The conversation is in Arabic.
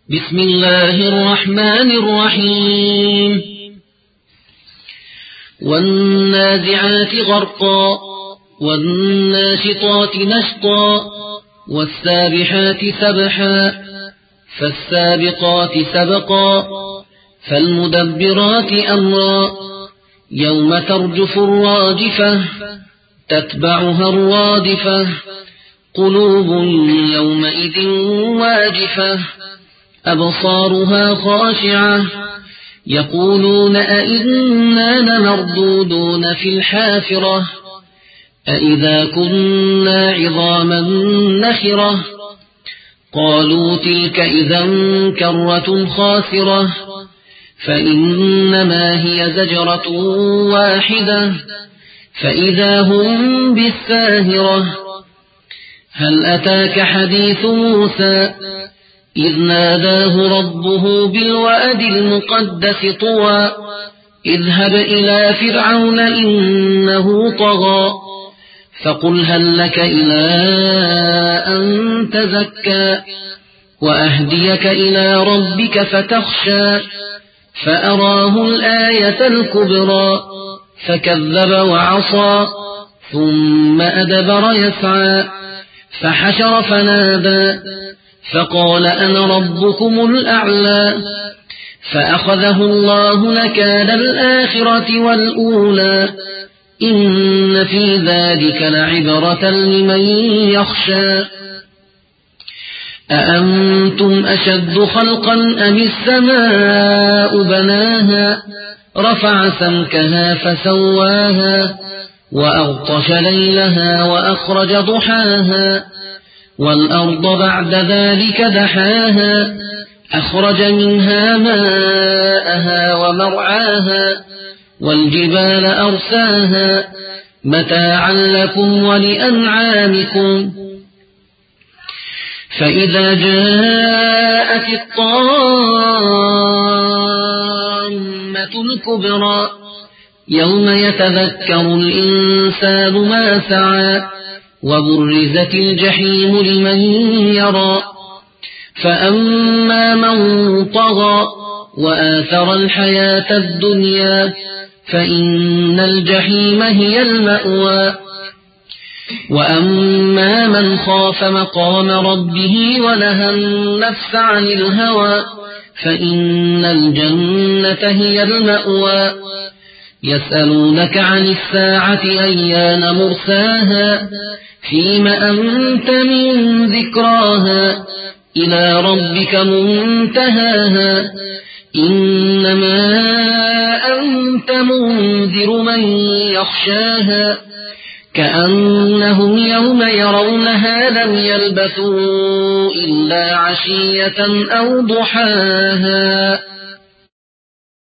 بسم الله الرحمن الرحيم والنازعات غرقا والناشطات نشطا والسابحات سبحا فالسابقات سبقا فالمدبرات أمرا يوم ترجف الراجفة تتبعها الرادفة قلوب يومئذ واجفة أبصارها خاشعة يقولون أئنا لمردودون في الحافرة أئذا كنا عظاما نخرة قالوا تلك إذا كرة خاسرة فإنما هي زجرة واحدة فإذا هم بالساهرة هل أتاك حديث موسى إذ ناداه ربه بالواد المقدس طوى اذهب إلى فرعون إنه طغى فقل هل لك إلى أن تزكى وأهديك إلى ربك فتخشى فأراه الآية الكبرى فكذب وعصى ثم أدبر يسعى فحشر فنادى فقال أنا ربكم الأعلى فأخذه الله نكال الآخرة والأولى إن في ذلك لعبرة لمن يخشى أأنتم أشد خلقا أم السماء بناها رفع سمكها فسواها وأغطش ليلها وأخرج ضحاها والأرض بعد ذلك دحاها أخرج منها ماءها ومرعاها والجبال أرساها متاعا لكم ولأنعامكم فإذا جاءت الطامة الكبرى يوم يتذكر الإنسان ما سعى وبرزت الجحيم لمن يرى فأما من طغى وآثر الحياة الدنيا فإن الجحيم هي المأوى وأما من خاف مقام ربه ونهى النفس عن الهوى فإن الجنة هي المأوى يسألونك عن الساعة أيان مرساها فيم أنت من ذكراها إلى ربك منتهاها إنما أنت منذر من يخشاها كأنهم يوم يرونها لم يلبثوا إلا عشية أو ضحاها